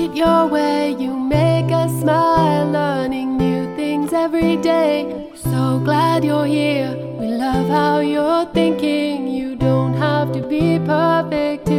it your way. You make us smile, learning new things every day. So glad you're here. We love how you're thinking. You don't have to be perfect